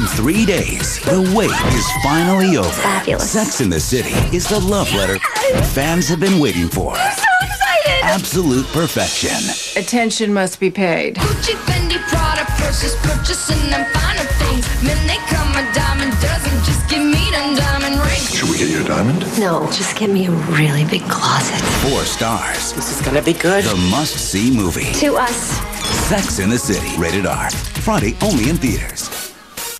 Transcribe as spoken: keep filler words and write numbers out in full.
In three days, the wait is finally over. Fabulous. Sex and the City is the love letter fans have been waiting for. I'm so excited! Absolute perfection. Attention must be paid. Gucci, Fendi, Prada, purses, purchasing them finer things. Men, they come a dime a dozen, just give me them diamond rings. Should we get you a diamond? No, just get me a really big closet. Four stars. This is gonna be good. The must-see movie. To us. Sex and the City. Rated R. Friday only in theaters.